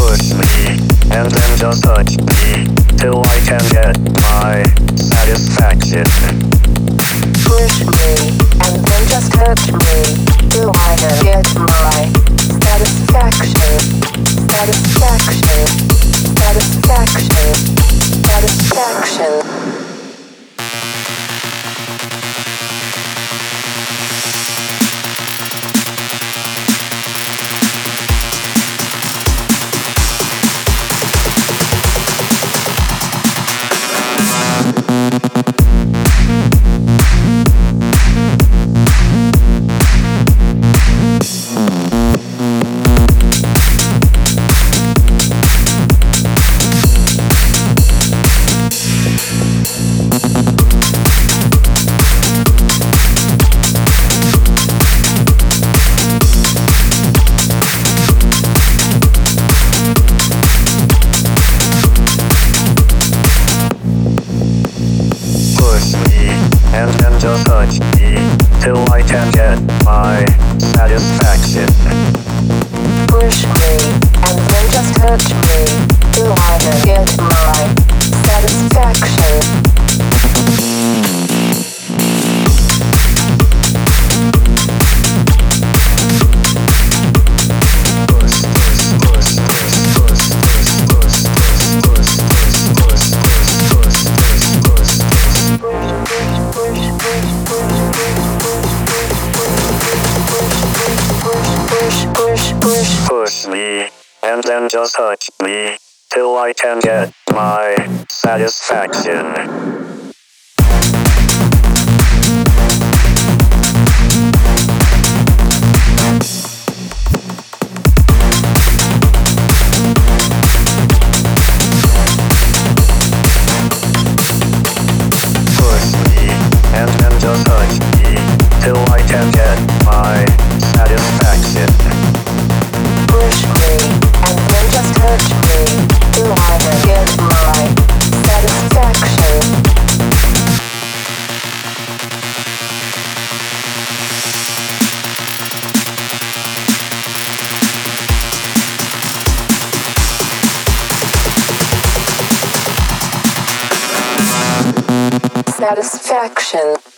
Push me, and then just touch me, till I can get my satisfaction. Push me, and then just touch me, till I can get my satisfaction. Satisfaction. Satisfaction. Satisfaction. And then just touch me, till I can get my satisfaction. Push me, and then just touch me, till I can get my satisfaction. Push me, and then just touch me, till I can get my satisfaction. Push me, and then just touch me, till I can get my satisfaction. Push me, and then just touch me, till I can get my satisfaction. Satisfaction.